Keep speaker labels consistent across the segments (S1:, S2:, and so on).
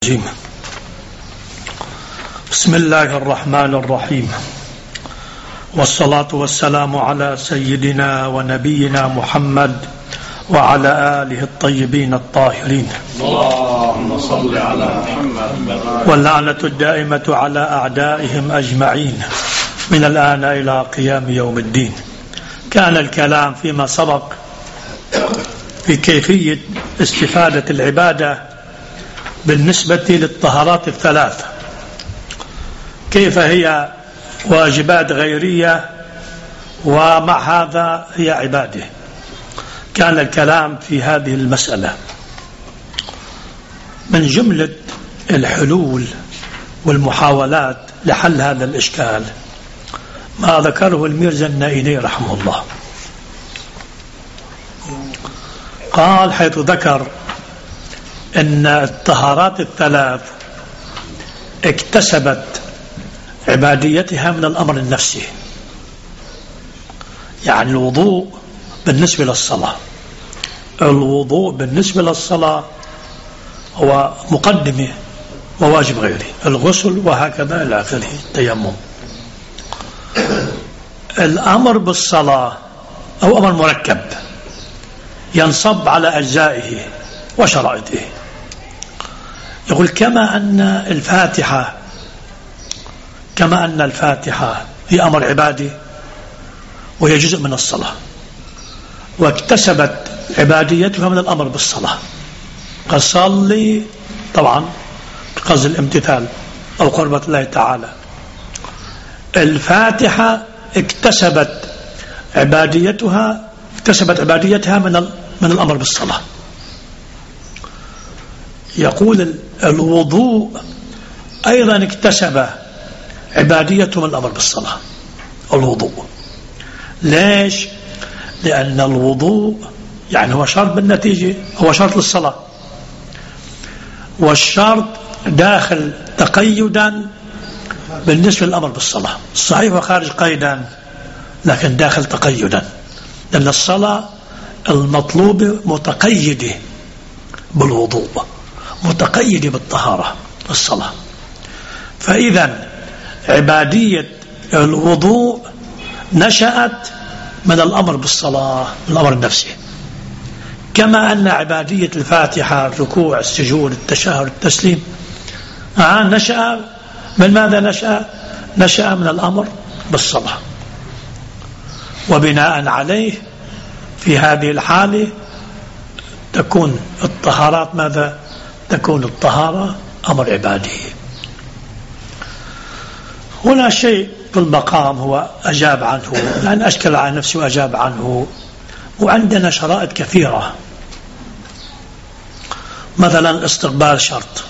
S1: بسم الله الرحمن الرحيم، والصلاة والسلام على سيدنا ونبينا محمد وعلى آله الطيبين الطاهرين.
S2: اللهم صل على محمد.
S1: واللعنة الدائمة على أعدائهم أجمعين من الآن إلى قيام يوم الدين. كان الكلام فيما سبق في كيفية استفادة العبادة بالنسبة للطهارات الثلاث، كيف هي واجبات غيرية ومع هذا هي عبادة. كان الكلام في هذه المسألة. من جملة الحلول والمحاولات لحل هذا الإشكال ما ذكره الميرزا النائيني رحمه الله. قال حيث ذكر أن الطهارات الثلاث اكتسبت عباديتها من الأمر النفسي، يعني الوضوء بالنسبة للصلاة، الوضوء بالنسبة للصلاة هو مقدمة وواجب غيره، الغسل وهكذا إلى آخره، التيمم. الأمر بالصلاة هو أمر مركب ينصب على أجزائه وشرائطه. يقول كما أن الفاتحة هي أمر عبادي وهي جزء من الصلاة، واكتسبت عباديتها من الأمر بالصلاة. قد صلي طبعا بقصد الامتثال أو قربة الله تعالى. الفاتحة اكتسبت عباديتها من الأمر بالصلاة. يقول الوضوء أيضا اكتسب عباديته من الأمر بالصلاة. الوضوء ليش؟ لأن الوضوء يعني هو شرط بالنتيجة، هو شرط للصلاة، والشرط داخل تقيدا بالنسبة للأمر بالصلاة. صحيح وخارج قيدا لكن داخل تقيدا، لأن الصلاة المطلوبة متقيدة بالوضوء، متقيدة بالطهارة الصلاة. فإذا عبادية الوضوء نشأت من الأمر بالصلاة، من الأمر النفسي، كما أن عبادية الفاتحة، الركوع، السجود، التشهد، التسليم نشأ من ماذا؟ نشأ من الأمر بالصلاة. وبناء عليه في هذه الحالة تكون الطهارات ماذا؟ تكون الطهارة أمر عبادي. هنا شيء في المقام هو أجاب عنه، يعني أشكل على نفسه وأجاب عنه. وعندنا شرائط كثيرة، مثلا استقبال شرط،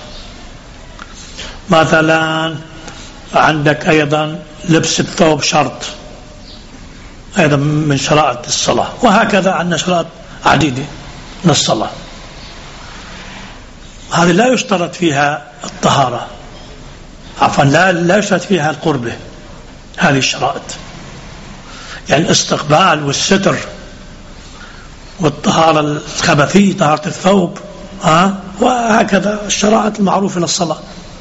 S1: مثلا عندك أيضا لبس الثوب شرط أيضا من شرائط الصلاة، وهكذا عندنا شرائط عديدة من الصلاة. هذه لا يشترط فيها الطهارة، عفوا لا يشترط فيها القربة. هذه الشرائط يعني الاستقبال والستر والطهارة الخبثية، طهارة الثوب، وهكذا الشرائط المعروفة للصلاة.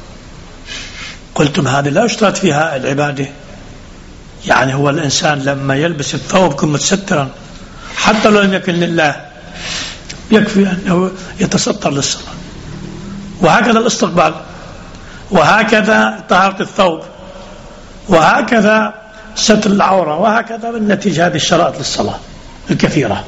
S1: قلتم هذه لا يشترط فيها العبادة، يعني هو الإنسان لما يلبس الثوب يكون متسترا حتى لو لم يكن لله، يكفي أنه يتستر للصلاة. وهكذا الاستقبال، وهكذا طهارة الثوب، وهكذا ستر العورة، وهكذا بالنتيجة هذه الشرائط للصلاة الكثيرة.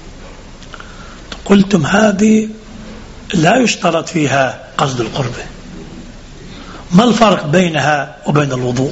S1: قلتم هذه لا يشترط فيها قصد القربة. ما الفرق بينها وبين الوضوء؟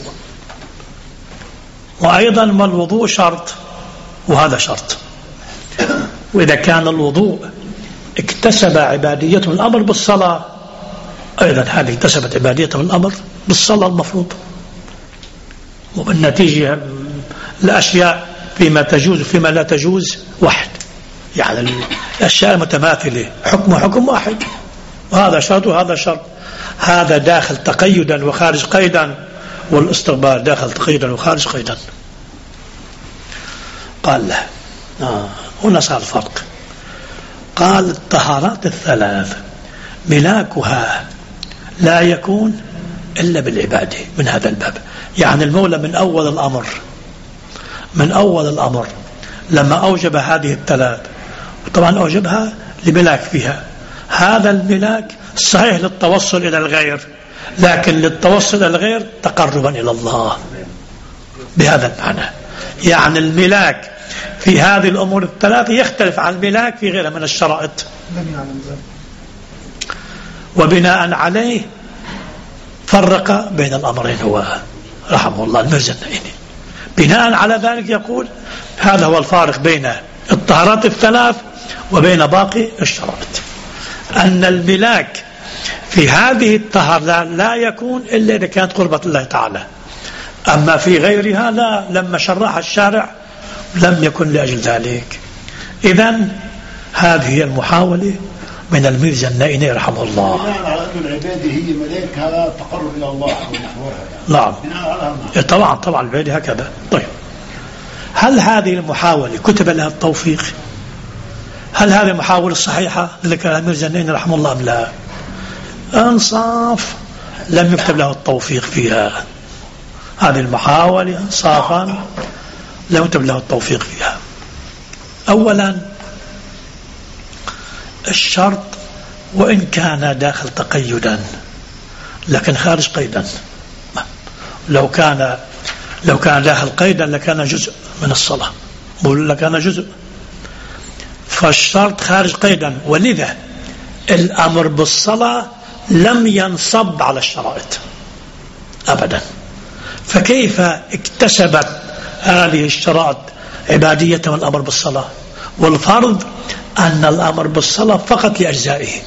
S1: وأيضا ما الوضوء شرط وهذا شرط. وإذا كان الوضوء اكتسب عباديته من الأمر بالصلاة، أيضا هذه اكتسبت عباديته من الأمر بالصلاة المفروض. وبالنتيجة الأشياء فيما تجوز وفيما لا تجوز واحد، يعني الأشياء متماثلة، حكم واحد، وهذا شرط وهذا شرط. هذا داخل تقيدا وخارج قيدا، والاستقبال داخل تقيدا وخارج قيدا. قال له هنا صار الفرق. قال الطهارات الثلاث ملاكها لا يكون إلا بالعبادة من هذا الباب. يعني المولى من أول الأمر لما أوجب هذه الثلاث، طبعا أوجبها لملاك فيها، هذا الملاك صحيح للتوصل إلى الغير، لكن للتوصل إلى الغير تقربا إلى الله بهذا المعنى. يعني الملاك في هذه الأمور الثلاثة يختلف عن الملاك في غيرها من الشرائط. وبناء عليه فرق بين الأمرين هو رحمه الله المرزا النائني. بناء على ذلك يقول هذا هو الفارق بين الطهارات الثلاث وبين باقي الشرائط، أن الملاك في هذه الطهارة لا يكون إلا إذا كانت قربة الله تعالى، أما في غيرها لا، لما شرح الشارع لم يكن لأجل ذلك. إذن هذه هي المحاولة من المرزا النائني رحمه الله.
S3: بناء على أن العبادة هي ملاك، هذا تقرب إلى الله ونحورها.
S1: نعم طبعا العبادة هكذا. طيب، هل هذه المحاولة كتب لها التوفيق؟ هل هذه المحاولة الصحيحة اللي كان المرزا النائني رحمه الله أم لا؟ انصاف لم يكتب له التوفيق فيها. هذه المحاولة انصافا لم يكتب له التوفيق فيها. أولا الشرط وإن كان داخل تقيدا لكن خارج قيدا، لو كان داخل قيدا لكان جزء من الصلاة، بقول لكان جزء، فالشرط خارج قيدا، ولذا الأمر بالصلاة لم ينصب على الشرائط أبدا. فكيف اكتسبت هذه الشرائط عبادية والأمر بالصلاة؟ والفرض أن الأمر بالصلاة فقط لأجزائه،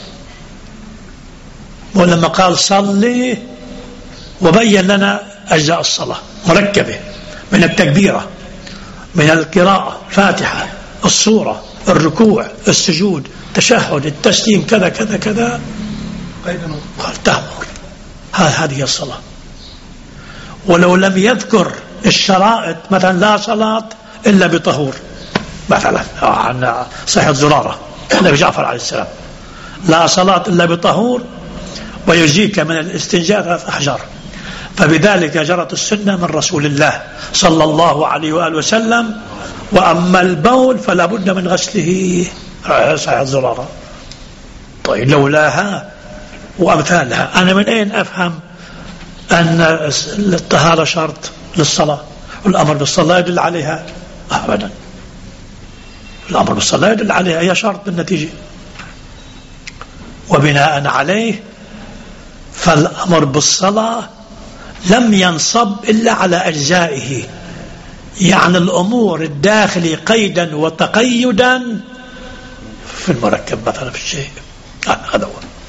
S1: ولما قال صلي وبين لنا أجزاء الصلاة مركبة من التكبيرة، من القراءة، فاتحة، الصورة، الركوع، السجود، التشهد، التسليم، كذا كذا كذا، قال تأمر هذه الصلاة. ولو لم يذكر الشرائط مثلا لا صلاة إلا بطهور، مثلا عن صحيح زرارة النبي جعفر عليه السلام، لا صلاة إلا بطهور ويجيك من الاستنجاء 3 أحجار، فبذلك جرت السنة من رسول الله صلى الله عليه وآله وسلم. وأما البول فلا بد من غسله، صحيح زرارة. طيب لولاها وأمثالها أنا من أين أفهم أن الطهارة شرط للصلاة والأمر بالصلاة يدل عليها؟ أبدا، الأمر بالصلاة يدل عليها، هي شرط بالنتيجة. وبناء عليه فالأمر بالصلاة لم ينصب إلا على أجزائه، يعني الأمور الداخلي قيدا وتقيدا في المركب مثلا في الشيء، هذا هو.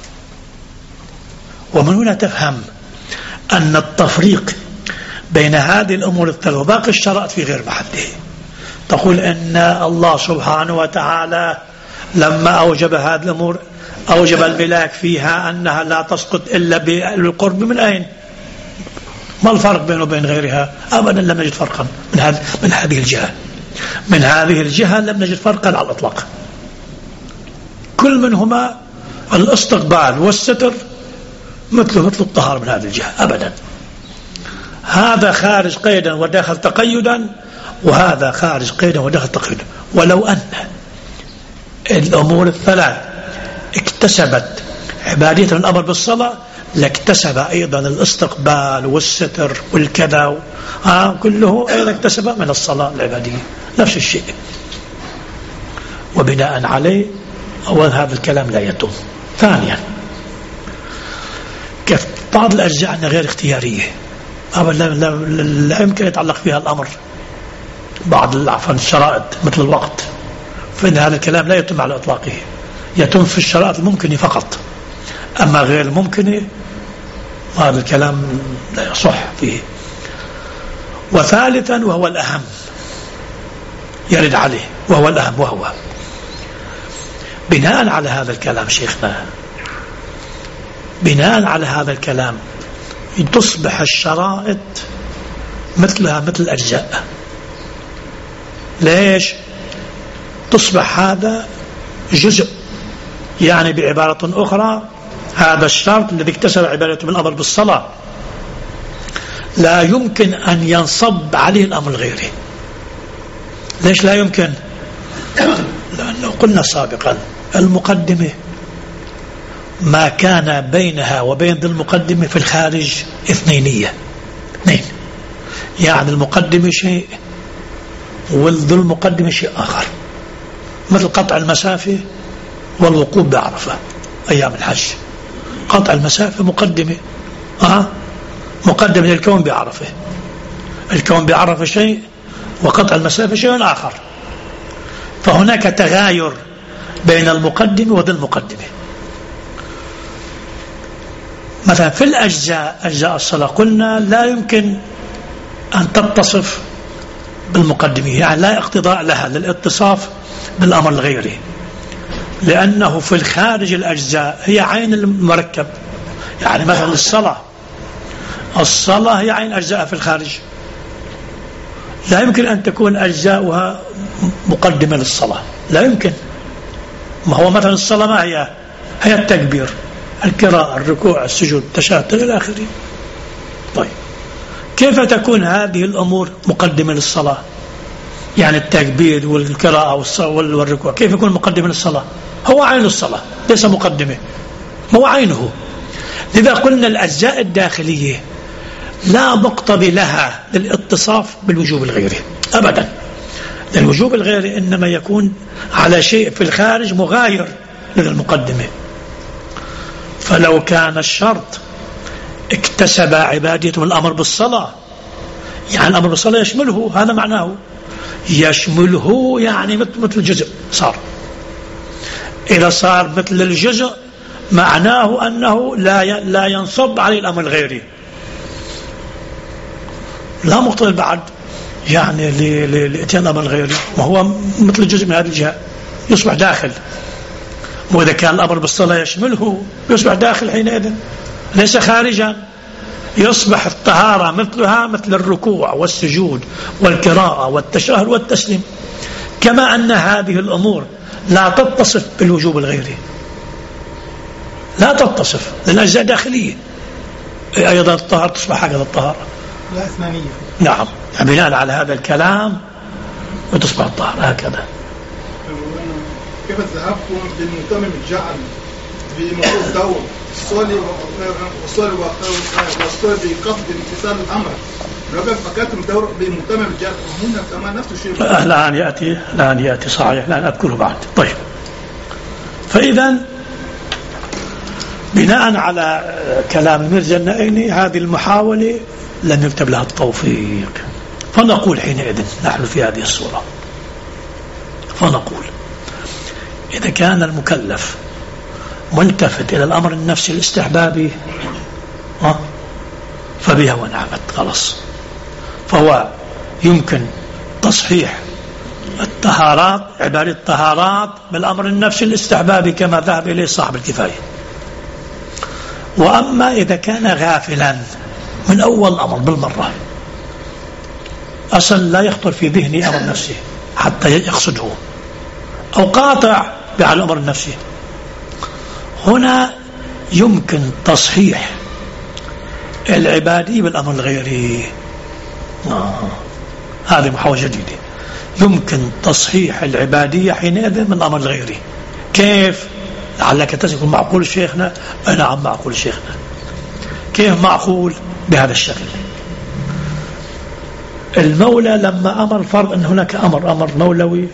S1: ومن هنا تفهم أن التفريق بين هذه الأمور الثلاث وباقي الشرائط في غير محله. تقول أن الله سبحانه وتعالى لما أوجب هذه الأمور أوجب الملاك فيها أنها لا تسقط إلا بالقرب. من أين؟ ما الفرق بينه وبين غيرها؟ أبدا لم نجد فرقا من هذه الجهة. من هذه الجهة لم نجد فرقا على الأطلاق. كل منهما الاستقبال والستر مثل الطهارة من هذه الجهة أبدا. هذا خارج قيدا وداخل تقيدا، وهذا خارج قيدا وداخل تقيدا. ولو أن الأمور الثلاث اكتسبت عبادية الأمر بالصلاة لاكتسب أيضا الاستقبال والستر والكذا، كله أيضا اكتسب من الصلاة العبادية نفس الشيء. وبناء عليه أول هذا الكلام لا يتم. ثانيا كيف بعض الأجزاء عندنا غير اختيارية، لا يمكن يتعلق فيها الأمر، بعض الشرائط مثل الوقت، فإن هذا الكلام لا يتم على إطلاقه، يتم في الشرائط الممكنة فقط، أما غير الممكنة هذا الكلام لا يصح فيه. وثالثا وهو الأهم يرد عليه، وهو الأهم، وهو بناء على هذا الكلام شيخنا، بناء على هذا الكلام تصبح الشرائط مثلها مثل الأجزاء. ليش؟ تصبح هذا جزء، يعني بعبارة أخرى هذا الشرط الذي اكتسب عبادته بالأمر بالصلاة لا يمكن أن ينصب عليه الأمر الغيري. ليش لا يمكن؟ لأنه قلنا سابقا المقدمة ما كان بينها وبين ذي المقدمة في الخارج اثنين، يعني المقدمة شيء وذي المقدمة شيء آخر، مثل قطع المسافة والوقوف بعرفة أيام الحج. قطع المسافة مقدمة مقدمة للكون بعرفة، الكون بعرفة شيء وقطع المسافة شيء آخر، فهناك تغاير بين المقدمة وذي المقدمة. مثلا في أجزاء الصلاة قلنا لا يمكن أن تتصف بالمقدمة، يعني لا اقتضاء لها للاتصاف بالأمر الغيري، لأنه في الخارج الأجزاء هي عين المركب. يعني مثلا الصلاة هي عين أجزاء في الخارج، لا يمكن أن تكون أجزاؤها مقدمة للصلاة، لا يمكن. ما هو مثلا الصلاة ما هي التكبير، القراءة، الركوع، السجود، التشهد إلى آخره. طيب كيف تكون هذه الأمور مقدمة للصلاة؟ يعني التكبير والقراءة والركوع كيف يكون مقدمة للصلاة؟ هو عين الصلاة ليس مقدمة، ما هو عينه. لذا قلنا الأجزاء الداخلية لا مقتضي لها للاتصاف بالوجوب الغيري أبدا. الوجوب الغيري إنما يكون على شيء في الخارج مغاير للمقدمة. فلو كان الشرط اكتسب عبادته الأمر بالصلاة، يعني الأمر بالصلاة يشمله، هذا معناه يشمله، يعني مثل الجزء صار. إذا صار مثل الجزء معناه أنه لا ينصب عليه الأمر الغيري، لا مقتضي بعد يعني لإتيان الأمر الغيري، وهو مثل الجزء من هذه الجهة يصبح داخل. وإذا كان الأمر بالصلاة يشمله يصبح داخل حينئذ ليس خارجا، يصبح الطهارة مثلها مثل الركوع والسجود والقراءة والتشهد والتسليم. كما أن هذه الأمور لا تتصف بالوجوب الغيري، لا تتصف للأجزاء داخلية. أيضا الطهارة تصبح هكذا، الطهارة
S4: لا أثمانية.
S1: نعم، بناء على هذا الكلام وتصبح الطهارة هكذا.
S4: كيف ذهبكم بالمؤتمر الجعل بموضوع الدور الصلي بقصد امتثال الأمر، لو فكرتم دور بمؤتمر الجعل هنا كمان نفس الشيء. الآن يأتي صحيح، الآن أذكره بعد. طيب، فإذا بناء على كلام مرزا النائني هذه المحاولة لم يكتب لها التوفيق. فنقول حينئذ نحن في هذه الصورة، فنقول إذا كان المكلف ملتفت إلى الأمر النفسي الاستحبابي فبها ونعمت، خلاص. فهو يمكن تصحيح الطهارات، عبادة الطهارات بالأمر النفسي الاستحبابي كما ذهب إليه صاحب الكفاية. وأما إذا كان غافلا من أول الأمر بالمرة، أصلا لا يخطر في ذهني أمر نفسي حتى يقصده، أو قاطع على الأمر النفسي، هنا يمكن تصحيح العبادي بالأمر الغيري. هذه محاولة جديدة، يمكن تصحيح العبادية حينئذ من الأمر الغيري. كيف؟ لعلك تكون معقول شيخنا. نعم معقول شيخنا. كيف معقول؟ بهذا الشكل. المولى لما أمر فرض أن هناك أمر مولوي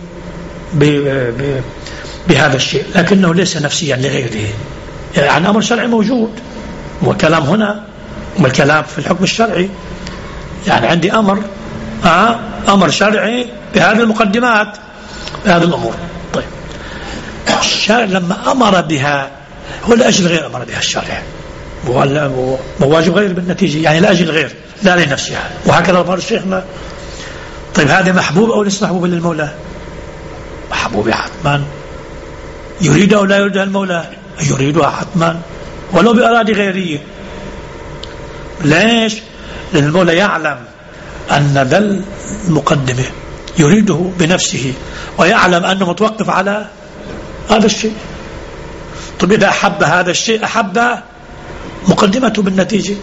S4: بهذا الشيء، لكنه ليس نفسيا لغيره، يعني أمر شرعي موجود، والكلام هنا والكلام في الحكم الشرعي، يعني عندي أمر شرعي بهذه المقدمات، بهذه الأمور. طيب، الشارع لما أمر بها هو لأجل غير أمر بها الشارع، مواجب غير بالنتيجة، يعني لأجل غير لا لنفسها. وهكذا قال الشيخنا. طيب، هذا محبوب أو ليس محبوب للمولى؟ محبوب حتما. يريد أو لا يريدها المولى؟ يريدها حتما ولو بأرادة غيرية. ليش؟ لأن المولى يعلم أن ذا المقدمة يريده بنفسه، ويعلم أنه متوقف على هذا الشيء،
S1: طب إذا أحب هذا الشيء أحب مقدمته بالنتيجة.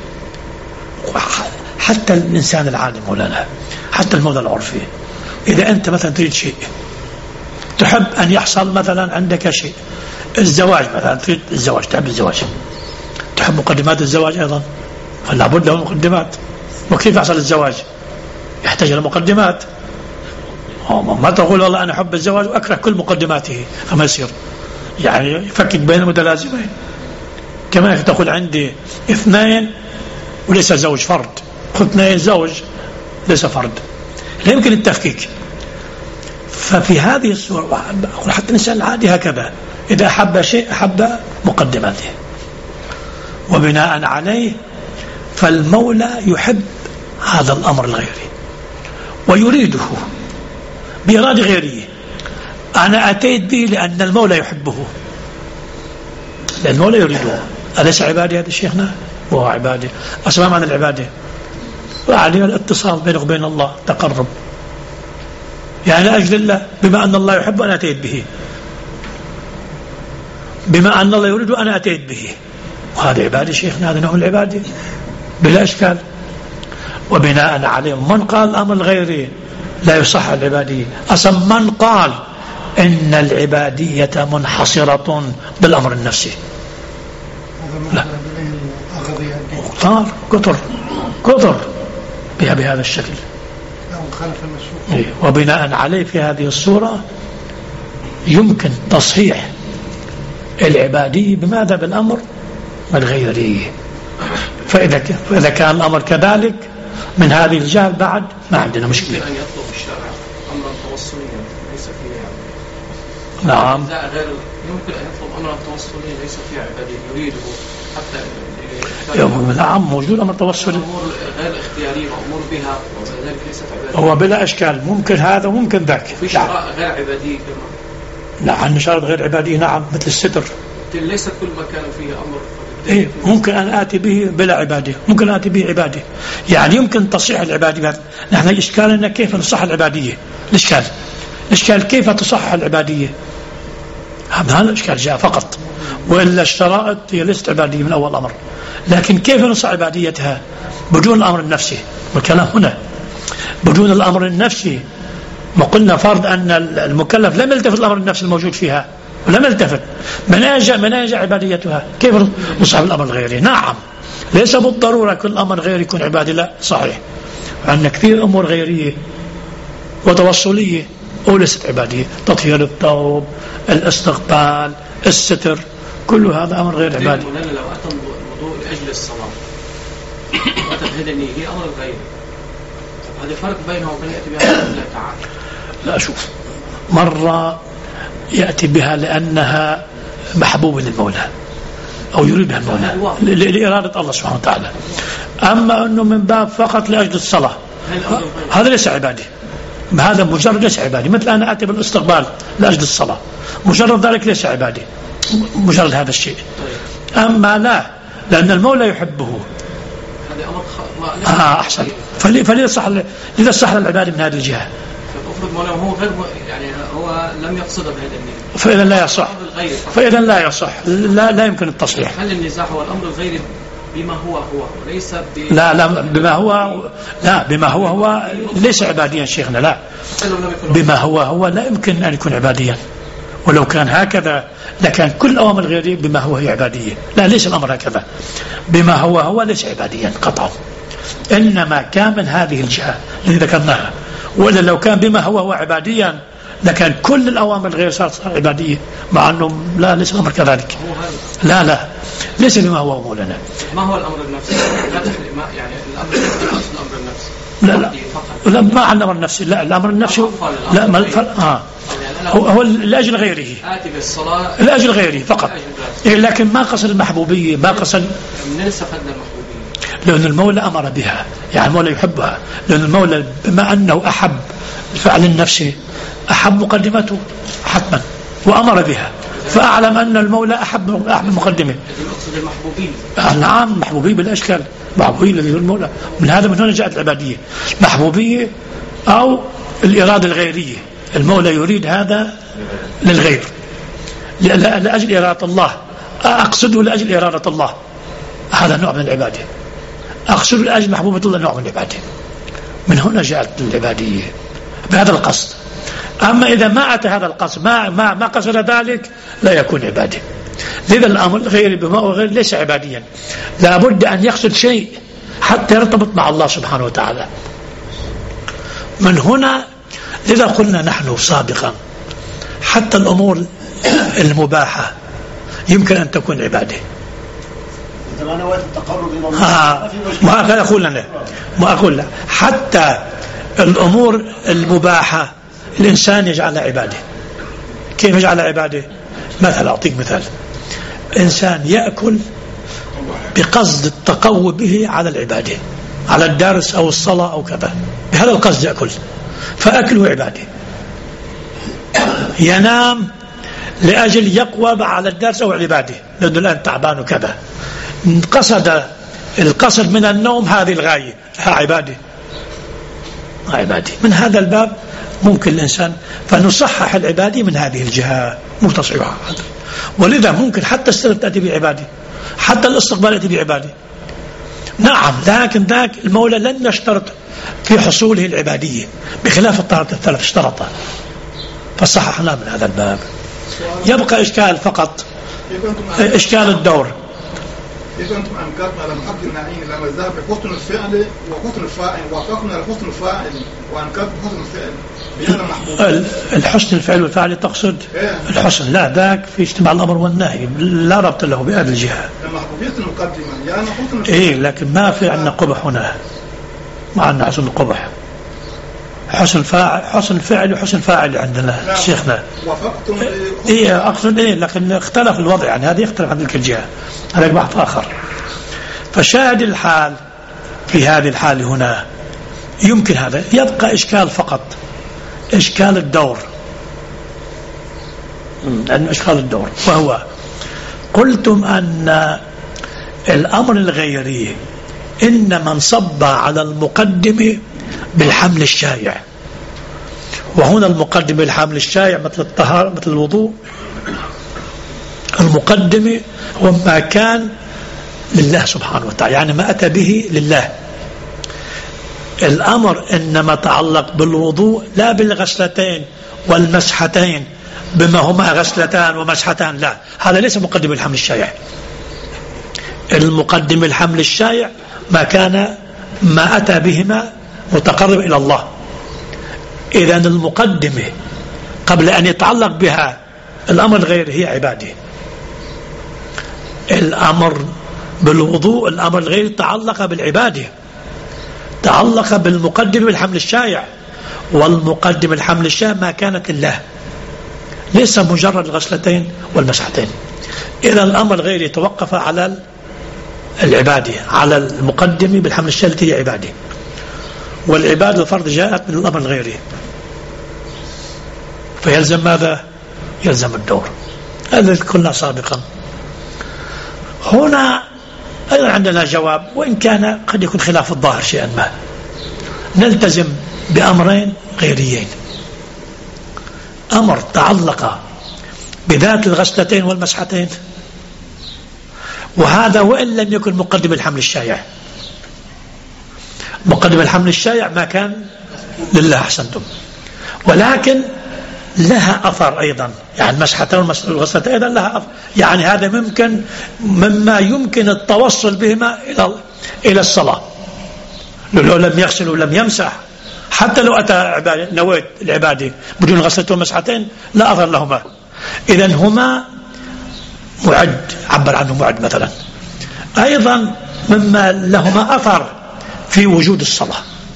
S1: حتى الإنسان العالم ولا لا، حتى المولى العرفي، إذا أنت مثلا تريد شيء، تحب أن يحصل مثلا عندك شيء، الزواج مثلا، تريد الزواج، تحب الزواج، تحب مقدمات الزواج أيضا، فلا بد له مقدمات. وكيف يحصل الزواج؟ يحتاج إلى مقدمات. ما تقول والله أنا أحب الزواج وأكره كل مقدماته، فما يصير، يعني يفكك بين المتلازمين. كما تقول عندي 2 وليس زوج فرد، خذ 2 زوج ليس فرد، لا يمكن التفكيك. ففي هذه الصورة أقول حتى الإنسان العادي هكذا، إذا أحب شيء أحب مقدماته، وبناء عليه فالمولى يحب هذا الأمر الغيري ويريده بإرادة غيرية. أنا أتيت به لأن المولى يحبه، لأن المولى يريده. أليس عبادي هذا شيخنا؟ وهو عبادي. أسمع عن العبادة وعليه الاتصال بينه وبين الله، تقرب، يعني أجل الله، بما أن الله يحب أنا أتيت به، بما أن الله يريد أنا أتيت به، وهذا عبادة شيخنا، هذا نوع العبادة بلا إشكال. وبناء عليه من قال الأمر الغيري لا يصح العبادية. أصلا من قال إن العبادية منحصرة بالأمر النفسي؟ لا، كثر بها بهذا الشكل. وبناء عليه في هذه الصورة يمكن تصحيح العبادية بماذا؟ بالأمر الغيري. فإذا كان الأمر كذلك من هذه الجهة بعد ما عندنا مشكلة.
S2: أن يطلب الشارع أمرا توصليا ليس فيه عبادية.
S1: نعم،
S2: يمكن أن يطلب أمرا توصليا ليس فيه عبادية يريده حتى
S1: نعم، موجود أمر توصلي،
S2: أمور غير اختيارية وأمور بها وذلك ليست عبادية.
S1: هو بلا إشكال ممكن هذا وممكن ذاك.
S2: في شراء غير عبادية كمان.
S1: نعم، شرط غير عبادية، نعم، مثل الستر.
S2: ليس كل مكان فيه أمر.
S1: إيه، ممكن أن آتي به بلا عبادة، ممكن آتي به عبادة، يعني يمكن تصحيح العبادة. نحن إشكالنا كيف نصح العبادية، الإشكال كيف تصح العبادية، هذا الإشكال جاء فقط، وإلا الشرائط هي ليست عبادية من أول أمر. لكن كيف نصح عباديتها بدون الأمر النفسي؟ والكلام هنا بدون الأمر النفسي. ما قلنا فرض أن المكلف لم يلتفت الأمر النفسي الموجود فيها، ولم يلتفت، من أجل عباديتها، كيف نصح الأمر الغيري؟ نعم، ليس بالضرورة كل أمر غيري يكون عبادي، لا، صحيح، عندنا كثير أمور غيريه وتوصلية وليست عبادية، تطهير الثوب، الاستقبال، الستر، كل هذا أمر غير عبادي.
S2: لو أتى الوضوء لأجل الصلاة وتبهدني هي أمر غير، هذا فرق بينه وبين يأتي بها الله تعالى.
S1: لا، شوف، مرة يأتي بها لأنها محبوبة للمولى أو يريدها المولى لإرادة الله سبحانه وتعالى. أما أنه من باب فقط لأجل الصلاة هذا ليس عبادي، هذا مجرد ليس عبادي. مثل أنا أتي بالاستقبال لأجل الصلاة، مجرد ذلك ليس عبادي، مجرد هذا الشيء. أما لا، لأن المولى يحبه، أحسن، فلذا صح العبادة من هذه الجهة.
S2: هو غير، يعني هو لم يقصد بهذا النية،
S1: فإذا لا يصح، لا يمكن التصحيح.
S2: هل النزاع هو الأمر الغير بما هو وليس
S1: بما هو ليس عباديا شيخنا، لا، بما هو لا يمكن أن يكون عباديا، ولو كان هكذا لكان كل أوامر الغيرية بما هو هي عبادية. لا، ليس الأمر هكذا، بما هو ليس عباديا قطعا، إنما كان من هذه الجهة التي ذكرناها. وإلا لو كان بما هو عباديا لكان كل الأوامر الغير صارت عبادية، مع أنه لا، ليس الأمر كذلك. لا، ليس بما هو مولانا.
S2: ما هو الأمر النفسي؟ يعني الأمر النفسي
S1: لا، ما عن الأمر النفسي، لا، الأمر النفسي لا، هو لأجل غيره،
S2: آتي بالصلاة
S1: لأجل غيره فقط، لكن ما قصد المحبوبية، ما قصد.
S2: من استفدنا المحبوبية؟
S1: لأن المولى أمر بها، يعني المولى يحبها، لأن المولى بما أنه أحب الفعل النفسي أحب مقدمته حتما وأمر بها، فأعلم أن المولى أحب مقدمه.
S2: المقصود المحبوبية.
S1: نعم، محبوبية بالأشكال، محبوبية الذي هو المولى. من هنا جاءت العبادية، محبوبية أو الإرادة الغيرية، المولى يريد هذا للغير لأجل إرادة الله أقصده لأجل إرادة الله، هذا نوع من العبادة. أقصده لأجل محبوبة الله، نوع من العبادة. من هنا جاءت العبادية بهذا القصد. أما إذا ما أتى هذا القصد، ما قصد ذلك، لا يكون عبادة. لذا الأمر غير بما هو غير ليس عباديا، لا بد أن يقصد شيء حتى يرتبط مع الله سبحانه وتعالى. من هنا لذا قلنا نحن سابقا حتى الأمور المباحة يمكن أن تكون عبادة. ما أقول لا حتى الأمور المباحة الإنسان يجعلها عبادة. كيف يجعلها عبادة؟ مثلا أعطيك مثال، إنسان يأكل بقصد التقوي به على العبادة، على الدرس أو الصلاة أو كذا، بهذا القصد يأكل، فأكله عبادة. ينام لأجل يقوى على الدرس أو العبادة، لأنه الآن تعبان وكذا، القصد من النوم هذه الغاية، عبادة. من هذا الباب ممكن الإنسان فنصحح العبادة من هذه الجهة، مو تصحيحها. ولذا ممكن حتى السلف تأتي بعبادة، حتى الاستقبال يأتي بعبادة. نعم، لكن ذاك المولى لن يشترط في حصوله العبادية، بخلاف الطهارة الثلاث اشترطها، فصححنا من هذا الباب. يبقى إشكال فقط، إشكال الدور.
S5: إذا أنتم أنكرتم على محق النعيم لما ذهب بحسن الفعل وحسن الفاعل، وافقنا على حسن الفاعل وأنكرتم حسن الفعل بهذا محبوب. الحسن
S1: الفعل والفعل تقصد الحسن، لا ذاك في اجتماع الأمر والنهي، لا ربط له بهذه الجهة.
S5: محبوبية المقدمة يعني حسن الفعل.
S1: لكن ما في عندنا قبح هنا، ما عندنا حسن القبح. حسن فاعل، حسن فعل وحسن فاعل عندنا شيخنا.
S5: وافقتم
S1: أقصد لكن اختلف الوضع، يعني هذه يختلف عن تلك الجهة، هذا بحث آخر. فشاهد الحال في هذه الحال هنا يمكن هذا. يبقى إشكال فقط، إشكال الدور، إشكال الدور، وهو قلتم أن الأمر الغيري إنما انصب على المقدم بالحمل الشائع، وهنا المقدم بالحمل الشائع مثل الطهارة مثل الوضوء، المقدم هو ما كان لله سبحانه وتعالى، يعني ما أتى به لله. الأمر إنما تعلق بالوضوء لا بالغسلتين والمسحتين بما هما غسلتان ومسحتان، لا، هذا ليس مقدم الحمل الشائع. المقدم الحمل الشائع ما أتى بهما متقرب إلى الله. إذن المقدمة قبل أن يتعلق بها الأمر الغير هي عبادة. الأمر بالوضوء الأمر الغير تعلق بالعبادة، تعلق بالمقدم بالحمل الشائع، والمقدم الحمل الشائع ما كانت لله، ليس مجرد الغسلتين والمسحتين. إذا الأمر الغير يتوقف على العبادة، على المقدم بالحمل الشائع التي هي عبادة، والعبادة الفرض جاءت من الأمر الغيري، فيلزم ماذا؟ يلزم الدور. هذا قلنا سابقا. هنا أيضا عندنا جواب، وإن كان قد يكون خلاف الظاهر شيئا ما. نلتزم بأمرين غيريين، أمر تعلق بذات الغسلتين والمسحتين، وهذا وإن لم يكن مقدم الحمل الشائع. مقدم الحمل الشائع ما كان لله، أحسنتم، ولكن لها أثر أيضا، يعني المسحتين والغسلتين أيضا لها أثر، يعني هذا ممكن مما يمكن التوصل بهما إلى الصلاة. لو لم يغسل ولم يمسح، حتى لو أتى نويت العبادة بدون غسلتين ومسحتين لا أثر لهما. إذن هما معد، عبر عنه معد مثلا، أيضا مما لهما أثر في وجود الصلاة.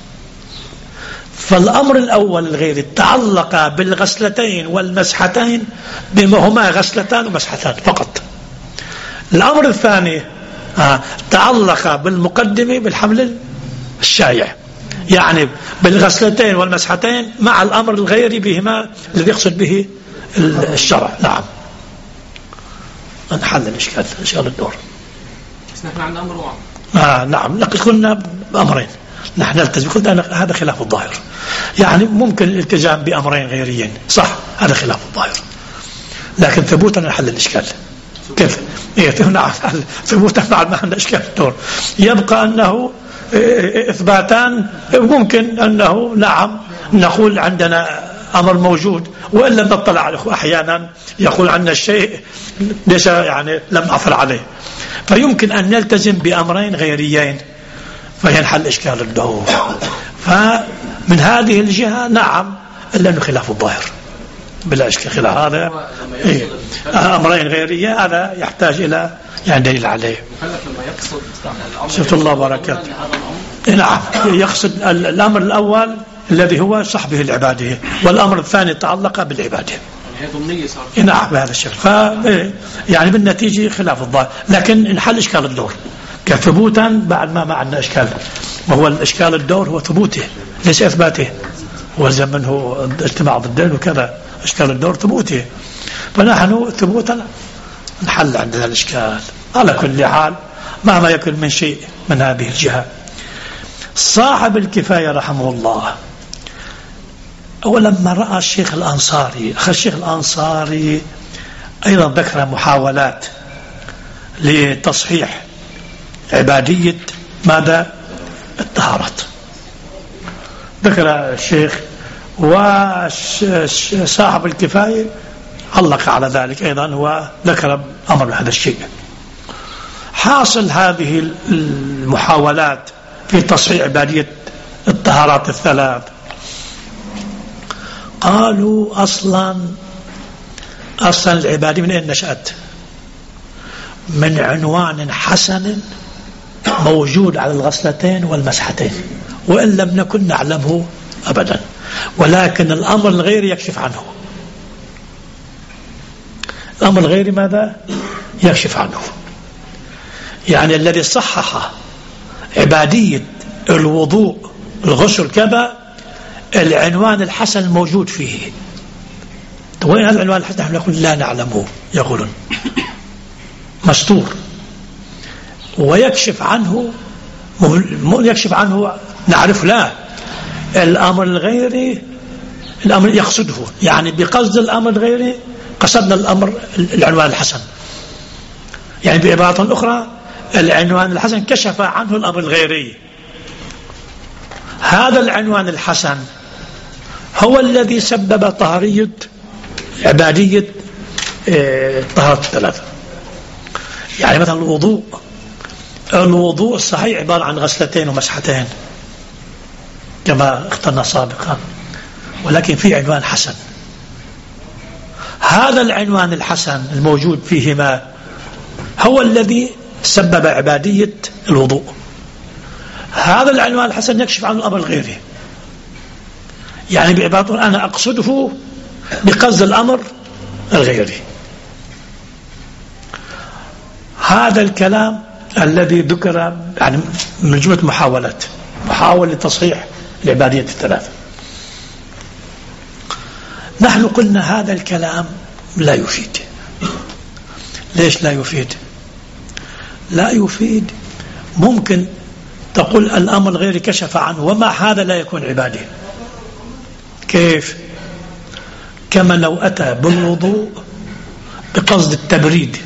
S1: فالأمر الأول الغير تعلق بالغسلتين والمسحتين بما هما غسلتان ومسحتان فقط. الأمر الثاني تعلق بالمقدم بالحمل الشائع، يعني بالغسلتين والمسحتين مع الأمر الغيري بهما الذي يقصد به الشرع. نعم، نحل الإشكال، إشكال الدور.
S2: بس نحن عندنا أمر واحد.
S1: نعم، لقد قلنا بأمرين نحن نلتزم، قلنا هذا خلاف الظاهر، يعني ممكن الالتزام بأمرين غيريين، صح، هذا خلاف الظاهر، لكن ثبوتا نحل الإشكال. كيف؟ نعم ثبوتا بعد ما عندنا إشكال الدور. يبقى أنه إثباتان، ممكن أنه نعم نقول عندنا أمر موجود وإن لم نطلع عليه، أحيانا يقول عنا الشيء ليس يعني لم أعثر عليه، فيمكن أن نلتزم بأمرين غيريين فينحل إشكال الدور. فمن هذه الجهة نعم إلا أنه خلاف الظاهر بلا إشكال. خلاف هذا أمرين غيرية هذا يحتاج إلى يعني دليل عليه. شفت الله بركاته. نعم يقصد الأمر الأول الذي هو صحبه العبادة، والأمر الثاني تعلق بالعبادة. نعم بهذا الشكل. يعني بالنتيجة خلاف الظاهر، لكن انحل إشكال الدور كثبوتا بعد ما عندنا إشكال، وهو الإشكال الدور هو ثبوته ليس إثباته، وزن منه اجتماع ضدين وكذا. إشكال الدور ثبوته، فنحن ثبوتا نحل عندنا الإشكال. على كل حال مهما يكن من شيء من هذه الجهة. صاحب الكفاية رحمه الله ولما رأى الشيخ الأنصاري، الشيخ الأنصاري أيضا ذكر محاولات لتصحيح عبادية ماذا؟ الطهارات. ذكر الشيخ وصاحب الكفاية علق على ذلك أيضا وذكر أمر هذا الشيء. حاصل هذه المحاولات في تصحيح عبادية الطهارات الثلاث، قالوا أصلا العبادة من أين نشأت؟ من عنوان حسن موجود على الغسلتين والمسحتين، وإن لم نكن نعلمه أبدا، ولكن الأمر الغير يكشف عنه. الأمر الغير ماذا؟ يكشف عنه. يعني الذي صحح عبادية الوضوء الغسل كذا العنوان الحسن الموجود فيه. وين هذا العنوان الحسن؟ نحن نقول لا نعلمه، يقولون مستور، ويكشف عنه يكشف عنه نعرف. لا، الأمر الغيري الأمر يقصده، يعني بقصد الأمر الغيري قصدنا الأمر العنوان الحسن. يعني بعبارة أخرى العنوان الحسن كشف عنه الأمر الغيري. هذا العنوان الحسن هو الذي سبب طهارية عبادية طهارة الثلاثة. يعني مثلا الوضوء الصحيح عبارة عن غسلتين ومسحتين كما اخترنا سابقا، ولكن في عنوان حسن. هذا العنوان الحسن الموجود فيهما هو الذي سبب عبادية الوضوء. هذا العنوان الحسن يكشف عن الأمر الغيري، يعني بعبارة أنا أقصده بقصد الأمر الغيري. هذا الكلام الذي ذكر يعني من جملة محاولة لتصحيح العبادية الثلاثة. نحن قلنا هذا الكلام لا يفيد. ليش لا يفيد؟ لا يفيد. ممكن تقول الأمر الغير كشف عنه ومع هذا لا يكون عبادة. كيف؟ كما لو أتى بالوضوء بقصد التبريد،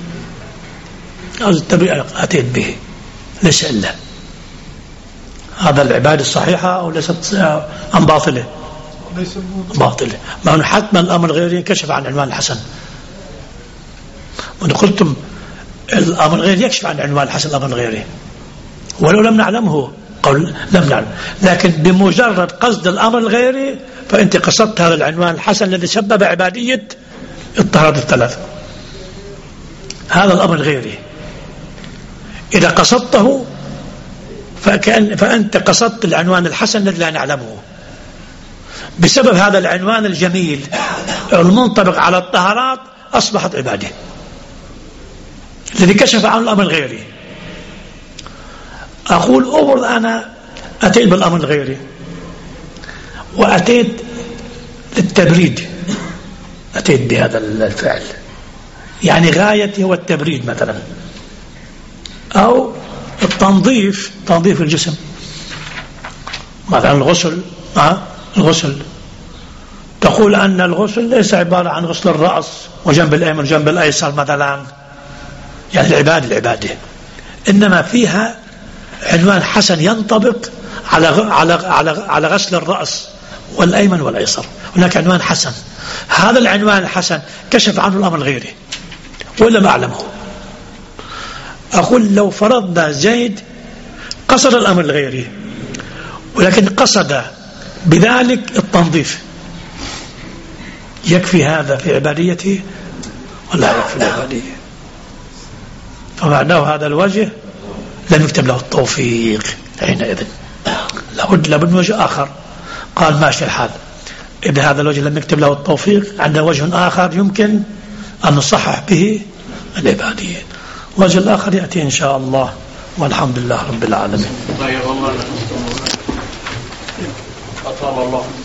S1: أتيت به ليس إلا هذا العبادة الصحيحة أو ليست أم باطلة؟ باطلة. مع أنه حتما الأمر الغير كشف عن عنوان الحسن. وأن قلتم الأمر الغير يكشف عن عنوان الحسن الأمر الغيري ولو لم نعلمه، قول لم نعلم، لكن بمجرد قصد الأمر الغيري فأنت قصدت هذا العنوان الحسن الذي سبب عبادية الطهارة الثلاثة. هذا الأمر الغيري إذا قصدته فأنت قصدت العنوان الحسن الذي لا نعلمه. بسبب هذا العنوان الجميل المنطبق على الطهارات أصبحت عبادة الذي كشف عن الأمر الغيري. أقول أول أنا أتيت بالأمر الغيري وأتيت للتبريد، أتيت بهذا الفعل، يعني غايتي هو التبريد مثلا، أو تنظيف الجسم، مثلا الغسل تقول أن الغسل ليس عبارة عن غسل الرأس وجنب الأيمن وجنب الأيسر مثلا، يعني العبادة إنما فيها عنوان حسن ينطبق على غسل الرأس والأيمن والأيسر. هناك عنوان حسن، هذا العنوان الحسن كشف عنه الأمر الغيري ولا ما أعلمه. أقول لو فرضنا زيد قصد الأمر الغيري ولكن قصد بذلك التنظيف، يكفي هذا في عباديته ولا يكفي العبادية؟ فمعناه هذا الوجه لم يكتب له التوفيق حينئذ، لابد من وجه آخر. قال ماشي الحال، إذا هذا الوجه لم يكتب له التوفيق عندنا وجه آخر يمكن أن نصحح به العبادية. وجه الآخر يأتي إن شاء الله، والحمد لله رب العالمين.
S2: طيب والله أطال الله.